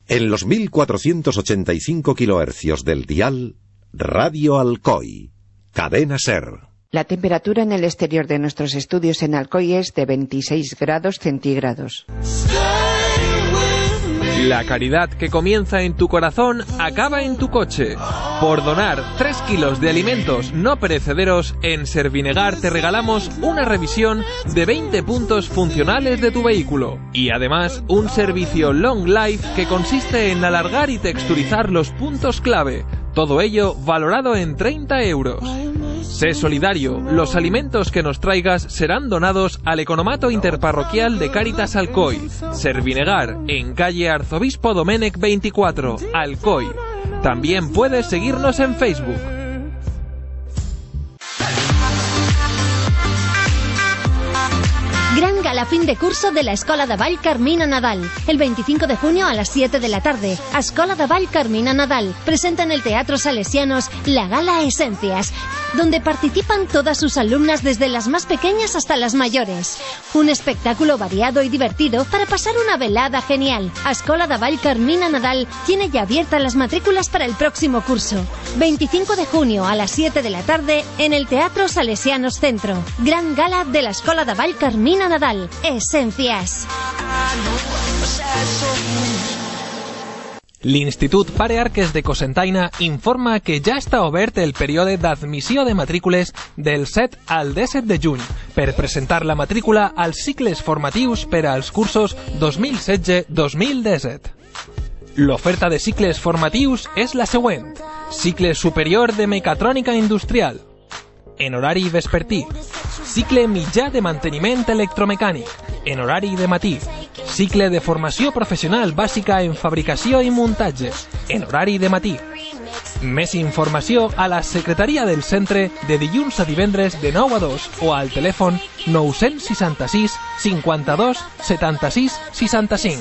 En los 1485 kHz del dial, Radio Alcoy, Cadena Ser. La temperatura en el exterior de nuestros estudios en Alcoy es de 26 grados centígrados. La caridad que comienza en tu corazón acaba en tu coche. Por donar 3 kilos de alimentos no perecederos, en Servinegar te regalamos una revisión de 20 puntos funcionales de tu vehículo. Y además un servicio Long Life que consiste en alargar y texturizar los puntos clave. Todo ello valorado en 30 euros. Sé solidario, los alimentos que nos traigas serán donados al Economato Interparroquial de Cáritas Alcoy. Servinegar, en calle Arzobispo Doménech 24, Alcoy. También puedes seguirnos en Facebook. Gran gala fin de curso de la Escola d'Avall Carmina Nadal. El 25 de junio a las 7 de la tarde. Escola d'Avall Carmina Nadal presenta en el Teatro Salesianos la gala Esencias, donde participan todas sus alumnas desde las más pequeñas hasta las mayores. Un espectáculo variado y divertido para pasar una velada genial. Escola d'Avall Carmina Nadal tiene ya abiertas las matrículas para el próximo curso. 25 de junio a las 7 de la tarde en el Teatro Salesianos Centro. Gran gala de la Escola d'Avall Carmina Nadal. Esencias. L'Institut Pare Arques de Cocentaina informa que ja està obert el període d'admissió de matrícules del 7 al 17 de juny per presentar la matrícula als cicles formatius per als cursos 2016-2017. L'oferta de cicles formatius és la següent. Cicle superior de mecatrònica industrial, en horari vespertí. Cicle mitjà de manteniment electromecànic, en horari de matí. Cicle de formació professional bàsica en fabricació i muntatge, en horari de matí. Més informació a la secretaria del centre de dilluns a divendres de 9 a 2 o al telèfon 966 52 76 65.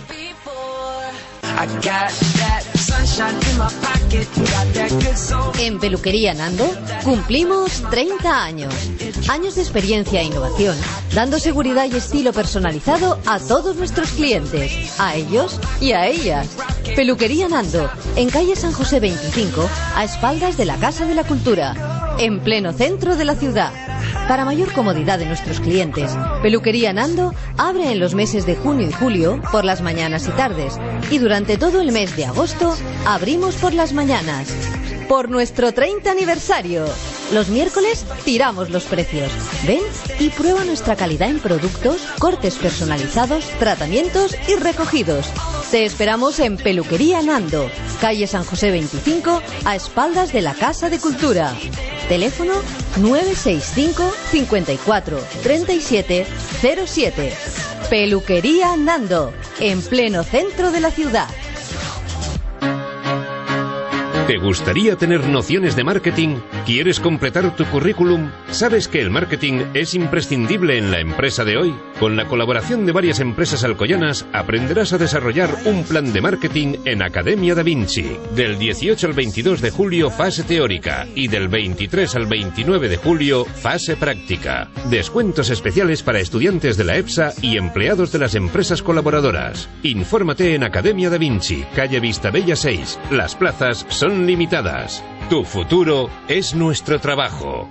En Peluquería Nando cumplimos 30 años. Años de experiencia e innovación, dando seguridad y estilo personalizado a todos nuestros clientes, a ellos y a ellas. Peluquería Nando, en calle San José 25, a espaldas de la Casa de la Cultura, en pleno centro de la ciudad. Para mayor comodidad de nuestros clientes, Peluquería Nando abre en los meses de junio y julio por las mañanas y tardes, y durante todo el mes de agosto abrimos por las mañanas. Por nuestro 30 aniversario, los miércoles tiramos los precios. Ven y prueba nuestra calidad en productos, cortes personalizados, tratamientos y recogidos. Te esperamos en Peluquería Nando, calle San José 25, a espaldas de la Casa de Cultura. Teléfono 965 54 37 07. Peluquería Nando, en pleno centro de la ciudad. ¿Te gustaría tener nociones de marketing? ¿Quieres completar tu currículum? ¿Sabes que el marketing es imprescindible en la empresa de hoy? Con la colaboración de varias empresas alcoyanas aprenderás a desarrollar un plan de marketing en Academia Da Vinci. Del 18 al 22 de julio, fase teórica, y del 23 al 29 de julio, fase práctica. Descuentos especiales para estudiantes de la EPSA y empleados de las empresas colaboradoras. Infórmate en Academia Da Vinci, calle Vistabella 6. Las plazas son limitadas. Tu futuro es nuestro trabajo.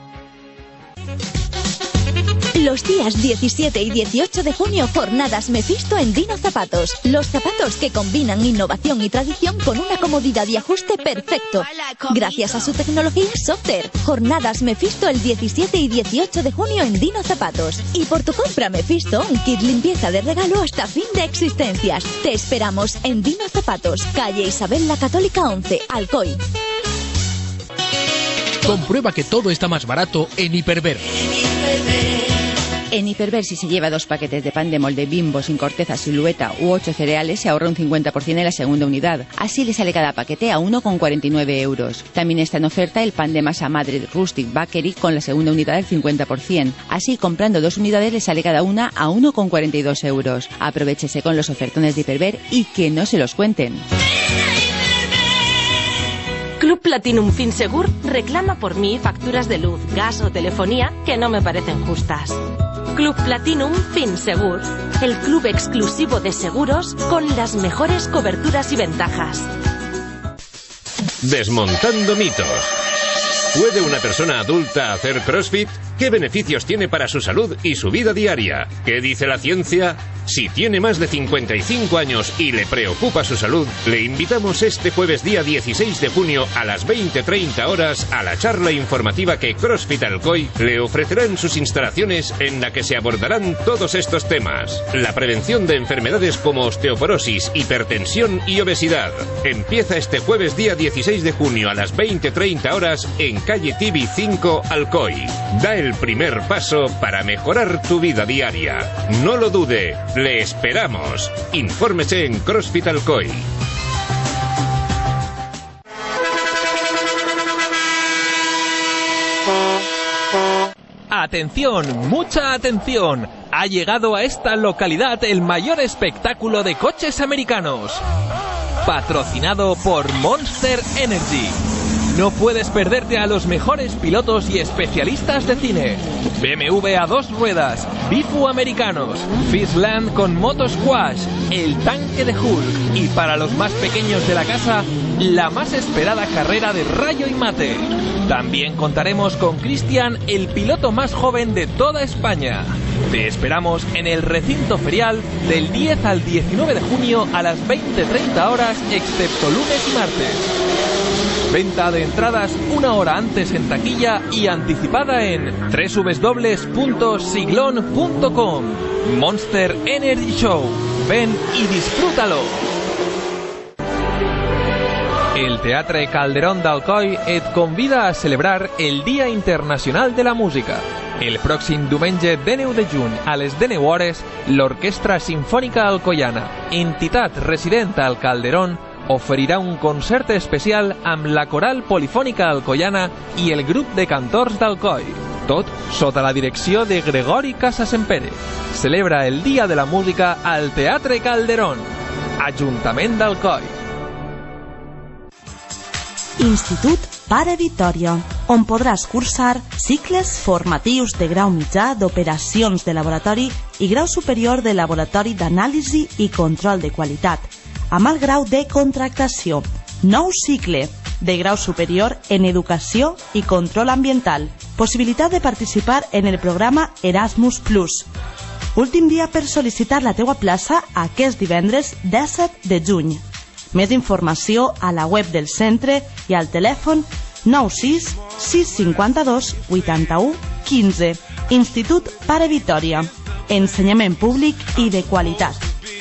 Los días 17 y 18 de junio, jornadas Mephisto en Dino Zapatos. Los zapatos que combinan innovación y tradición con una comodidad y ajuste perfecto. Gracias a su tecnología Softer. Jornadas Mephisto el 17 y 18 de junio en Dino Zapatos. Y por tu compra Mephisto, un kit limpieza de regalo hasta fin de existencias. Te esperamos en Dino Zapatos, calle Isabel la Católica 11, Alcoy. Comprueba que todo está más barato en Hiperver. En Hiperver, si se lleva 2 paquetes de pan de molde Bimbo sin corteza, silueta u 8 cereales, se ahorra un 50% en la segunda unidad. Así le sale cada paquete a 1,49 euros. También está en oferta el pan de masa madre Rustic Bakery con la segunda unidad al 50%. Así, comprando 2 unidades, le sale cada una a 1,42 euros. Aprovechese con los ofertones de Hiperver y que no se los cuenten. Club Platinum Finsegur reclama por mí facturas de luz, gas o telefonía que no me parecen justas. Club Platinum Finsegur, el club exclusivo de seguros con las mejores coberturas y ventajas. Desmontando mitos. ¿Puede una persona adulta hacer CrossFit? ¿Qué beneficios tiene para su salud y su vida diaria? ¿Qué dice la ciencia? Si tiene más de 55 años y le preocupa su salud, le invitamos este jueves día 16 de junio a las 20:30 horas a la charla informativa que CrossFit Alcoy le ofrecerá en sus instalaciones, en la que se abordarán todos estos temas. La prevención de enfermedades como osteoporosis, hipertensión y obesidad. Empieza este jueves día 16 de junio a las 20:30 horas en calle Tibi 5 Alcoy. Da el primer paso para mejorar tu vida diaria. No lo dude. Le esperamos. Infórmese en CrossFit Alcoy. Atención, mucha atención. Ha llegado a esta localidad el mayor espectáculo de coches americanos. Patrocinado por Monster Energy. No puedes perderte a los mejores pilotos y especialistas de cine. BMW a 2 ruedas, Bifu americanos, Fishland con moto squash, el tanque de Hulk y para los más pequeños de la casa, la más esperada carrera de rayo y mate. También contaremos con Cristian, el piloto más joven de toda España. Te esperamos en el recinto ferial del 10 al 19 de junio a las 20:30 horas, excepto lunes y martes. Venta de entradas una hora antes en taquilla y anticipada en www.siglon.com. Monster Energy Show. Ven y disfrútalo. El Teatre Calderón d'Alcoi et convida a celebrar el Dia Internacional de la Música. El pròxim diumenge 19 de juny a les 19 hores, l'Orquestra Simfònica Alcoiana, entitat resident al Calderón, oferirà un concert especial amb la Coral Polifònica Alcoiana i el grup de cantors d'Alcoi. Tot sota la direcció de Gregori Casasempere. Celebra el Dia de la Música al Teatre Calderón. Ajuntament d'Alcoi. Institut Pare Vitòria, on podràs cursar cicles formatius de grau mitjà d'operacions de laboratori i grau superior de laboratori d'anàlisi i control de qualitat, amb el grau de contractació. Nou cicle de grau superior en educació i control ambiental. Possibilitat de participar en el programa Erasmus+. Últim dia per sol·licitar la teua plaça aquest divendres 17 de juny. Més informació a la web del centre i al telèfon 96 652 81 15. Institut Pare Vitòria. Ensenyament públic y de calidad.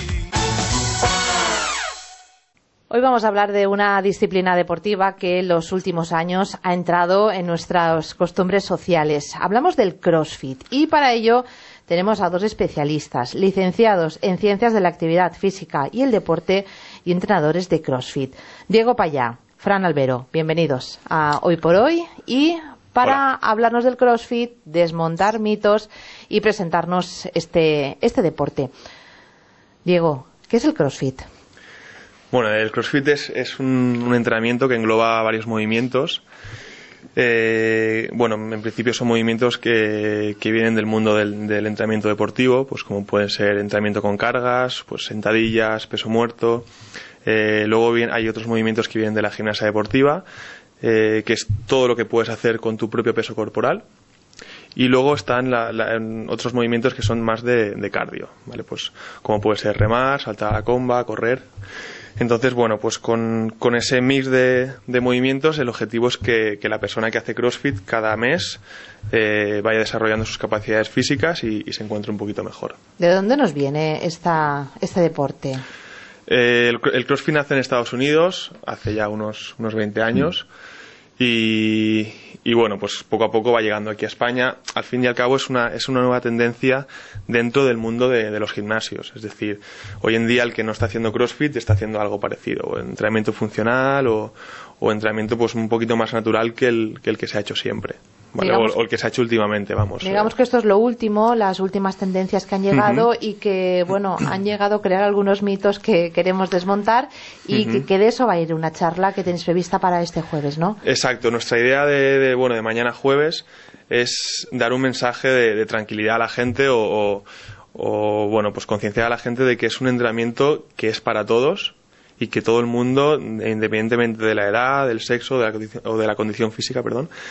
Hoy vamos a hablar de una disciplina deportiva que en los últimos años ha entrado en nuestras costumbres sociales. Hablamos del CrossFit y para ello tenemos a dos especialistas, licenciados en Ciencias de la Actividad Física y el Deporte y entrenadores de CrossFit. Diego Payá, Fran Albero, bienvenidos a Hoy por Hoy y para hablarnos del CrossFit, desmontar mitos y presentarnos este deporte. Diego, ¿qué es el CrossFit? Bueno, el CrossFit es un entrenamiento que engloba varios movimientos. Bueno, en principio son movimientos que vienen del mundo del entrenamiento deportivo, pues como pueden ser entrenamiento con cargas, pues sentadillas, peso muerto. Luego hay otros movimientos que vienen de la gimnasia deportiva, que es todo lo que puedes hacer con tu propio peso corporal. Y luego están otros movimientos que son más de cardio, ¿vale? Pues como puede ser remar, saltar a la comba, correr. Entonces, bueno, pues con ese mix de movimientos, el objetivo es que la persona que hace CrossFit cada mes vaya desarrollando sus capacidades físicas y se encuentre un poquito mejor. ¿De dónde nos viene este deporte? El CrossFit nace en Estados Unidos hace ya unos 20 años y bueno, pues poco a poco va llegando aquí a España. Al fin y al cabo es una nueva tendencia dentro del mundo de los gimnasios. Es decir, hoy en día el que no está haciendo CrossFit está haciendo algo parecido, o entrenamiento funcional o entrenamiento pues un poquito más natural que el que se ha hecho siempre. Vale, o el que se ha hecho últimamente, vamos. Digamos que esto es lo último, las últimas tendencias que han llegado y que, bueno, han llegado a crear algunos mitos que queremos desmontar y que de eso va a ir una charla que tenéis prevista para este jueves, ¿no? Exacto, nuestra idea de mañana jueves es dar un mensaje de tranquilidad a la gente o bueno, pues concienciar a la gente de que es un entrenamiento que es para todos y que todo el mundo, independientemente de la edad, del sexo o de la condición física,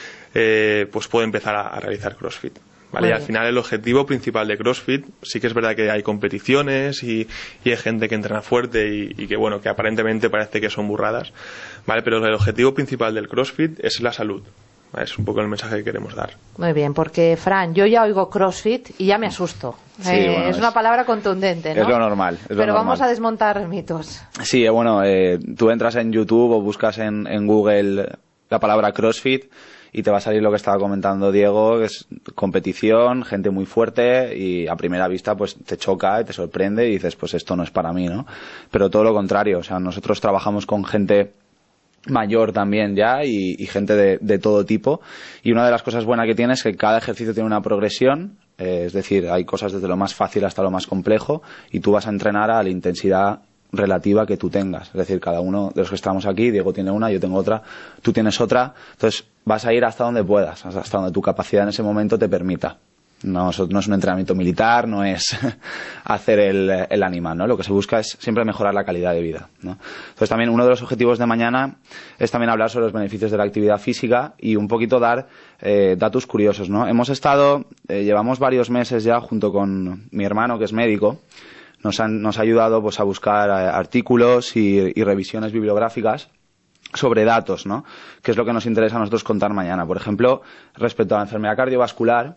pues puede empezar a realizar CrossFit. ¿Vale? Y al final el objetivo principal de CrossFit, sí que es verdad que hay competiciones y hay gente que entrena fuerte y que bueno, que aparentemente parece que son burradas, ¿vale? Pero el objetivo principal del CrossFit es la salud. Es un poco el mensaje que queremos dar. Muy bien, porque Fran, yo ya oigo CrossFit y ya me asusto. Sí, bueno, es una palabra contundente, ¿no? Es lo normal. Pero vamos a desmontar mitos. Sí, bueno, tú entras en YouTube o buscas en Google la palabra CrossFit y te va a salir lo que estaba comentando Diego, que es competición, gente muy fuerte y a primera vista pues te choca y te sorprende y dices, pues esto no es para mí, ¿no? Pero todo lo contrario, o sea, nosotros trabajamos con gente mayor también ya y gente de todo tipo, y una de las cosas buenas que tiene es que cada ejercicio tiene una progresión, es decir, hay cosas desde lo más fácil hasta lo más complejo y tú vas a entrenar a la intensidad relativa que tú tengas, es decir, cada uno de los que estamos aquí, Diego tiene una, yo tengo otra, tú tienes otra, entonces vas a ir hasta donde puedas, hasta donde tu capacidad en ese momento te permita. No es un entrenamiento militar, no es hacer el animal, ¿no? Lo que se busca es siempre mejorar la calidad de vida, ¿no? Entonces también uno de los objetivos de mañana es también hablar sobre los beneficios de la actividad física y un poquito dar datos curiosos, ¿no? Llevamos varios meses ya junto con mi hermano que es médico, nos ha ayudado pues a buscar artículos y revisiones bibliográficas sobre datos, ¿no? Que es lo que nos interesa a nosotros contar mañana. Por ejemplo, respecto a la enfermedad cardiovascular,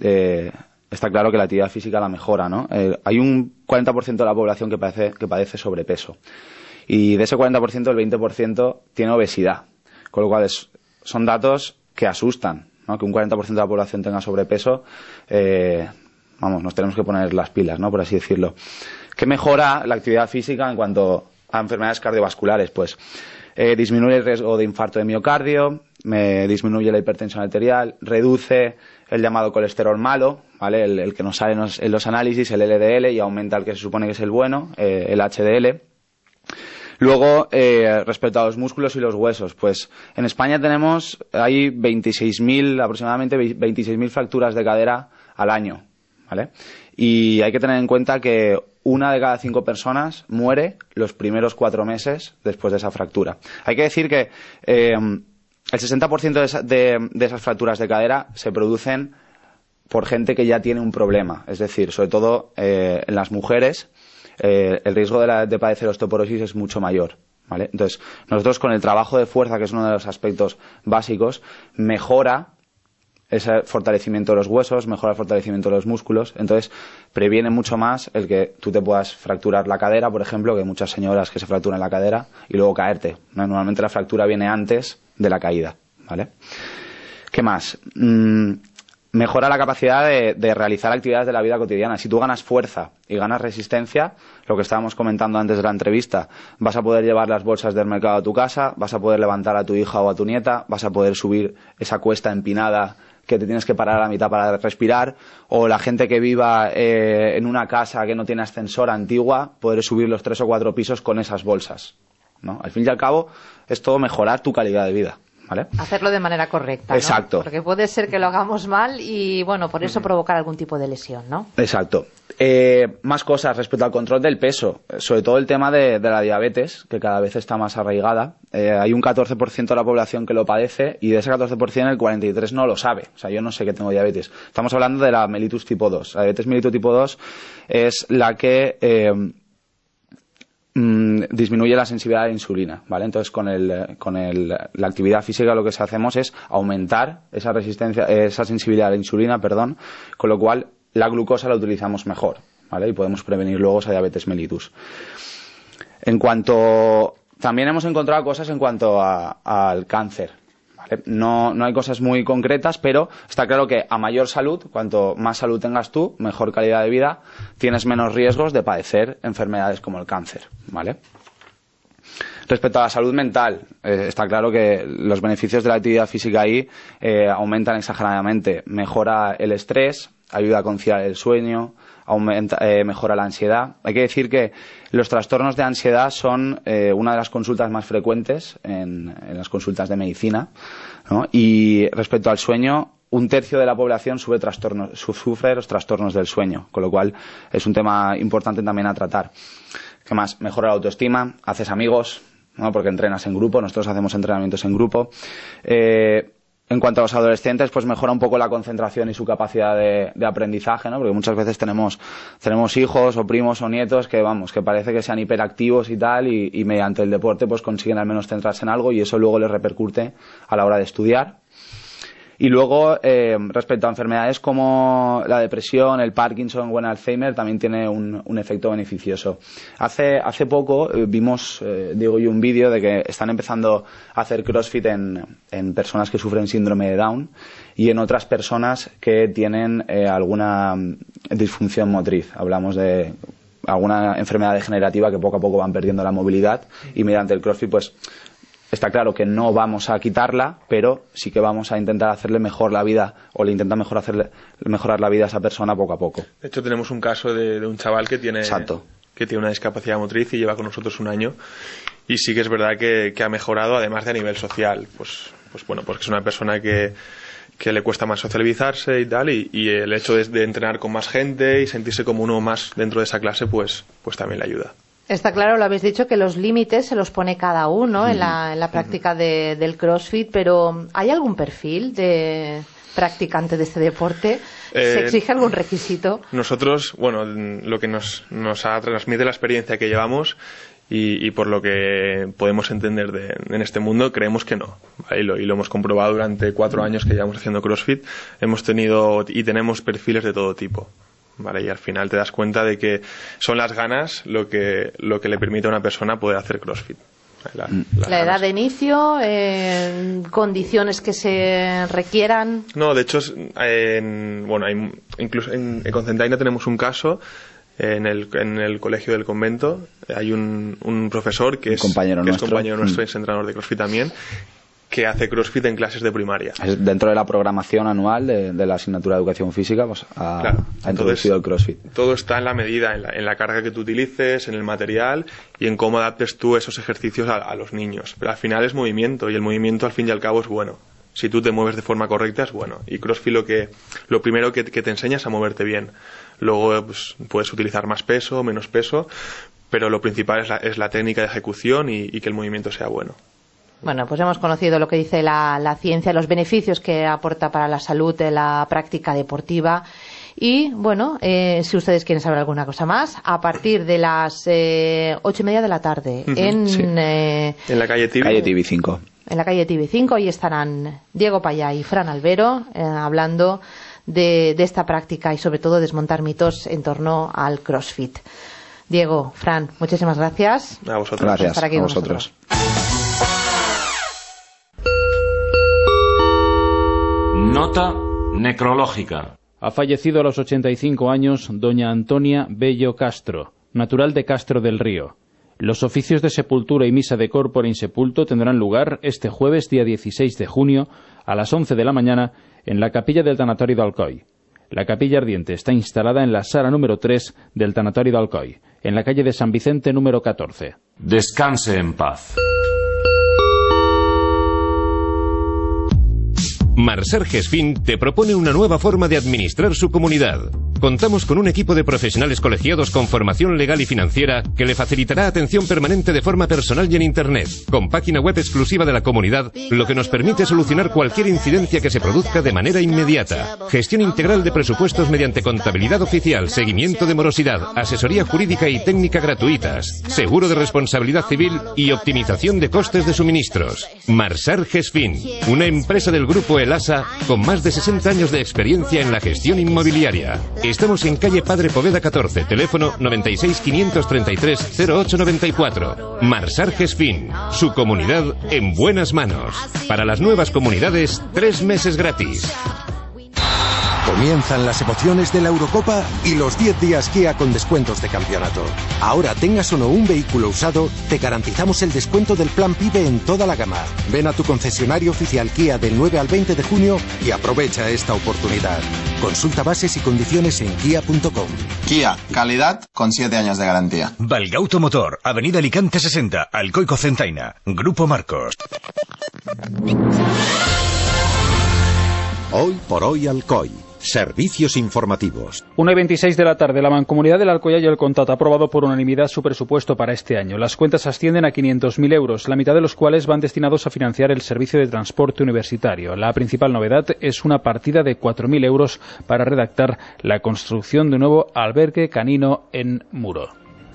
está claro que la actividad física la mejora, ¿no? Hay un 40% de la población que padece sobrepeso y de ese 40% el 20% tiene obesidad, con lo cual son datos que asustan, ¿no? Que un 40% de la población tenga sobrepeso, nos tenemos que poner las pilas, ¿no? Por así decirlo. ¿Qué mejora la actividad física en cuanto a enfermedades cardiovasculares? Pues disminuye el riesgo de infarto de miocardio, disminuye la hipertensión arterial, reduce el llamado colesterol malo, ¿vale? El que nos sale en los análisis, el LDL, y aumenta el que se supone que es el bueno, el HDL. Luego, respecto a los músculos y los huesos, pues en España hay aproximadamente 26.000 fracturas de cadera al año, ¿vale? Y hay que tener en cuenta que 1 de cada 5 personas muere los primeros 4 meses después de esa fractura. Hay que decir que el 60% de esas fracturas de cadera se producen por gente que ya tiene un problema. Es decir, sobre todo en las mujeres, el riesgo de padecer osteoporosis es mucho mayor, ¿vale? Entonces, nosotros con el trabajo de fuerza, que es uno de los aspectos básicos, mejora ese fortalecimiento de los huesos, mejora el fortalecimiento de los músculos, entonces previene mucho más el que tú te puedas fracturar la cadera, por ejemplo, que hay muchas señoras que se fracturan la cadera y luego caerte, ¿no? Normalmente la fractura viene antes de la caída, ¿vale? ¿Qué más? Mejora la capacidad de realizar actividades de la vida cotidiana. Si tú ganas fuerza y ganas resistencia, lo que estábamos comentando antes de la entrevista, vas a poder llevar las bolsas del mercado a tu casa, vas a poder levantar a tu hija o a tu nieta, vas a poder subir esa cuesta empinada que te tienes que parar a la mitad para respirar, o la gente que viva en una casa que no tiene ascensor antigua, poder subir los 3 o 4 pisos con esas bolsas, ¿no? Al fin y al cabo, es todo mejorar tu calidad de vida, ¿vale? Hacerlo de manera correcta, ¿no? Exacto. Porque puede ser que lo hagamos mal y, bueno, por eso provocar algún tipo de lesión, ¿no? Exacto. Más cosas respecto al control del peso, sobre todo el tema de la diabetes, que cada vez está más arraigada. Hay un 14% de la población que lo padece y de ese 14% el 43% no lo sabe. O sea, yo no sé que tengo diabetes. Estamos hablando de la mellitus tipo 2. La diabetes mellitus tipo 2 es la que disminuye la sensibilidad a la insulina, ¿vale? Entonces con la actividad física lo que hacemos es aumentar esa sensibilidad a la insulina, con lo cual la glucosa la utilizamos mejor, ¿vale? Y podemos prevenir luego esa diabetes mellitus. También hemos encontrado cosas en cuanto al cáncer, ¿vale? No hay cosas muy concretas, pero está claro que a mayor salud, cuanto más salud tengas tú, mejor calidad de vida, tienes menos riesgos de padecer enfermedades como el cáncer, ¿vale? Respecto a la salud mental, está claro que los beneficios de la actividad física ahí aumentan exageradamente. Mejora el estrés, ayuda a conciliar el sueño, mejora la ansiedad. Hay que decir que los trastornos de ansiedad son una de las consultas más frecuentes en las consultas de medicina, ¿no? Y respecto al sueño, un tercio de la población sufre los trastornos del sueño, con lo cual es un tema importante también a tratar. ¿Qué más? Mejora la autoestima, haces amigos, ¿no? Porque entrenas en grupo, nosotros hacemos entrenamientos en grupo. En cuanto a los adolescentes, pues mejora un poco la concentración y su capacidad de aprendizaje, ¿no? Porque muchas veces tenemos hijos o primos o nietos que parece que sean hiperactivos y tal, y mediante el deporte pues consiguen al menos centrarse en algo, y eso luego les repercute a la hora de estudiar. Y luego, respecto a enfermedades como la depresión, el Parkinson o el Alzheimer, también tiene un efecto beneficioso. Hace poco vimos, Diego y yo, un vídeo de que están empezando a hacer CrossFit en personas que sufren síndrome de Down y en otras personas que tienen alguna disfunción motriz. Hablamos de alguna enfermedad degenerativa que poco a poco van perdiendo la movilidad, y mediante el CrossFit pues está claro que no vamos a quitarla, pero sí que vamos a intentar hacerle mejor la vida, o le intenta mejorar la vida a esa persona poco a poco. De hecho, tenemos un caso de un chaval que tiene una discapacidad motriz y lleva con nosotros un año, y sí que es verdad que ha mejorado, además de a nivel social. Pues es una persona que le cuesta más socializarse y tal, y el hecho de entrenar con más gente y sentirse como uno más dentro de esa clase, pues también le ayuda. Está claro, lo habéis dicho, que los límites se los pone cada uno en la práctica del CrossFit, pero ¿hay algún perfil de practicante de este deporte? ¿Se exige algún requisito? Nosotros, lo que nos transmite la experiencia que llevamos y por lo que podemos entender en este mundo, creemos que no. Y lo hemos comprobado durante 4 años que llevamos haciendo CrossFit. Hemos tenido y tenemos perfiles de todo tipo. Vale, y al final te das cuenta de que son las ganas lo que le permite a una persona poder hacer CrossFit. La edad de inicio, condiciones que se requieran. No, de hecho, incluso en Ecocentaina tenemos un caso. En el colegio del convento hay un profesor que es compañero nuestro y es entrenador de CrossFit también, que hace CrossFit en clases de primaria. Dentro de la programación anual de la asignatura de Educación Física, pues ha introducido el CrossFit. Todo está en la medida, en la carga que tú utilices, en el material y en cómo adaptes tú esos ejercicios a los niños. Pero al final es movimiento, y el movimiento al fin y al cabo es bueno. Si tú te mueves de forma correcta es bueno. Y CrossFit lo primero que te enseña es a moverte bien. Luego pues, puedes utilizar más peso, menos peso, pero lo principal es la técnica de ejecución y que el movimiento sea bueno. Bueno, pues hemos conocido lo que dice la ciencia, los beneficios que aporta para la salud de la práctica deportiva. Y bueno, si ustedes quieren saber alguna cosa más, a partir de las 8:30 de la tarde en la calle Tibi 5. En la calle Tibi 5, ahí estarán Diego Payá y Fran Albero hablando de esta práctica y sobre todo desmontar mitos en torno al CrossFit. Diego, Fran, muchísimas gracias. A vosotros. Gracias, estar aquí a con vosotros. Nota necrológica. Ha fallecido a los 85 años doña Antonia Bello Castro, natural de Castro del Río. Los oficios de sepultura y misa de corpore insepulto tendrán lugar este jueves, día 16 de junio, a las 11 de la mañana, en la capilla del Tanatorio de Alcoy. La capilla ardiente está instalada en la sala número 3 del Tanatorio de Alcoy, en la calle de San Vicente número 14. Descanse en paz. Marsar Gesfin te propone una nueva forma de administrar su comunidad. Contamos con un equipo de profesionales colegiados con formación legal y financiera que le facilitará atención permanente de forma personal y en Internet, con página web exclusiva de la comunidad, lo que nos permite solucionar cualquier incidencia que se produzca de manera inmediata. Gestión integral de presupuestos mediante contabilidad oficial, seguimiento de morosidad, asesoría jurídica y técnica gratuitas, seguro de responsabilidad civil y optimización de costes de suministros. Marsar Gesfin, una empresa del grupo ELASA con más de 60 años de experiencia en la gestión inmobiliaria. Estamos en calle Padre Poveda 14, teléfono 96 533 0894. Marsar Gesfin, su comunidad en buenas manos. Para las nuevas comunidades, 3 meses gratis. Comienzan las emociones de la Eurocopa y los 10 días Kia con descuentos de campeonato. Ahora tengas o no un vehículo usado, te garantizamos el descuento del plan PIBE en toda la gama. Ven a tu concesionario oficial Kia del 9 al 20 de junio y aprovecha esta oportunidad. Consulta bases y condiciones en kia.com. Kia, calidad con 7 años de garantía. Valgauto Motor, Avenida Alicante 60, Alcoy Cocentaina, Grupo Marcos. Hoy por hoy Alcoy. Servicios informativos. 1:26 de la tarde. La Mancomunidad del Alcoyá y el Contat ha aprobado por unanimidad su presupuesto para este año. Las cuentas ascienden a 500.000 euros, la mitad de los cuales van destinados a financiar el servicio de transporte universitario. La principal novedad es una partida de 4.000 euros para redactar la construcción de un nuevo albergue canino en Muro.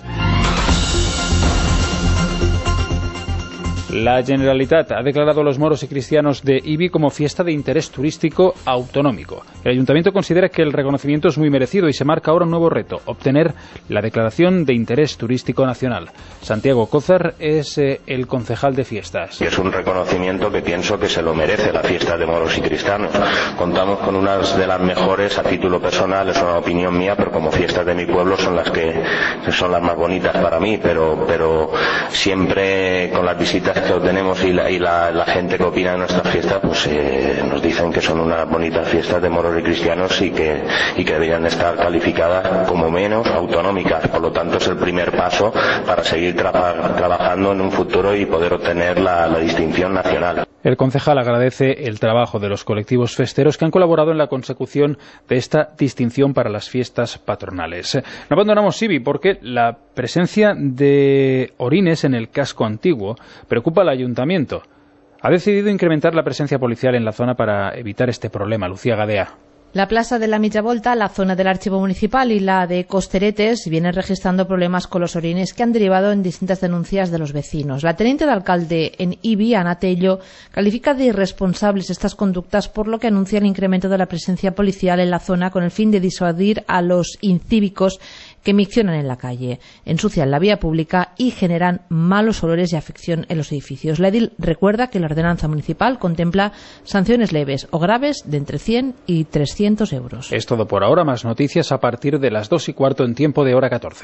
La Generalitat ha declarado a los moros y cristianos de Ibi como fiesta de interés turístico autonómico. El Ayuntamiento considera que el reconocimiento es muy merecido y se marca ahora un nuevo reto, obtener la declaración de interés turístico nacional. Santiago Cózar es el concejal de fiestas. Es un reconocimiento que pienso que se lo merece la fiesta de moros y cristianos. Contamos con unas de las mejores a título personal, es una opinión mía, pero como fiestas de mi pueblo son las que son las más bonitas para mí, pero siempre con las visitas que obtenemos y la gente que opina de nuestras fiestas, pues nos dicen que son unas bonitas fiestas de moros y cristianos y que deberían estar calificadas como menos autonómicas. Por lo tanto, es el primer paso para seguir trabajando en un futuro y poder obtener la distinción nacional. El concejal agradece el trabajo de los colectivos festeros que han colaborado en la consecución de esta distinción para las fiestas patronales. No abandonamos Ibi porque la presencia de orines en el casco antiguo preocupa al ayuntamiento. Ha decidido incrementar la presencia policial en la zona para evitar este problema. Lucía Gadea. La plaza de la Mitja Volta, la zona del Archivo Municipal y la de Costeretes vienen registrando problemas con los orines que han derivado en distintas denuncias de los vecinos. La teniente de alcalde en Ibi, Ana Tello, califica de irresponsables estas conductas, por lo que anuncia el incremento de la presencia policial en la zona con el fin de disuadir a los incívicos que miccionan en la calle, ensucian la vía pública y generan malos olores y afección en los edificios. La edil recuerda que la ordenanza municipal contempla sanciones leves o graves de entre 100 y 300 euros. Es todo por ahora. Más noticias a partir de las 2:15 en tiempo de hora 14.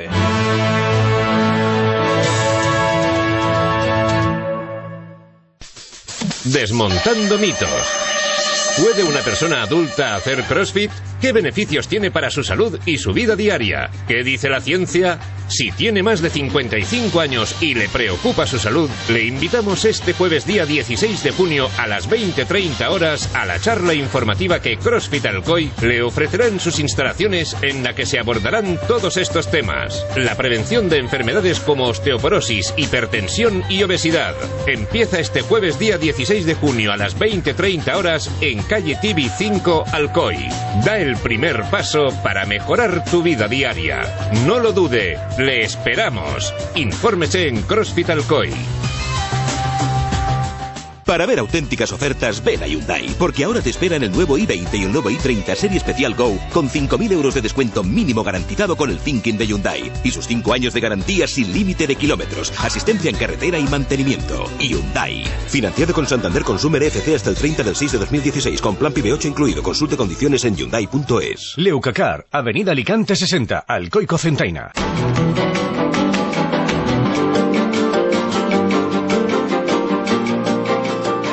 Desmontando mitos. ¿Puede una persona adulta hacer CrossFit? ¿Qué beneficios tiene para su salud y su vida diaria? ¿Qué dice la ciencia? Si tiene más de 55 años y le preocupa su salud, le invitamos este jueves día 16 de junio a las 20:30 horas a la charla informativa que CrossFit Alcoy le ofrecerá en sus instalaciones, en la que se abordarán todos estos temas. La prevención de enfermedades como osteoporosis, hipertensión y obesidad. Empieza este jueves día 16 de junio a las 20:30 horas en calle Tibi 5, Alcoy. Da el primer paso para mejorar tu vida diaria. No lo dude, le esperamos. Infórmese en CrossFit Alcoy. Para ver auténticas ofertas, ven a Hyundai, porque ahora te esperan el nuevo i20 y el nuevo i30 Serie Especial Go con 5.000 euros de descuento mínimo garantizado con el Thinking de Hyundai y sus 5 años de garantía sin límite de kilómetros, asistencia en carretera y mantenimiento. Hyundai. Financiado con Santander Consumer FC hasta el 30 del 6 de 2016 con plan PIB 8 incluido. Consulte condiciones en Hyundai.es. Leucacar, Avenida Alicante 60, Alcoy Cocentaina.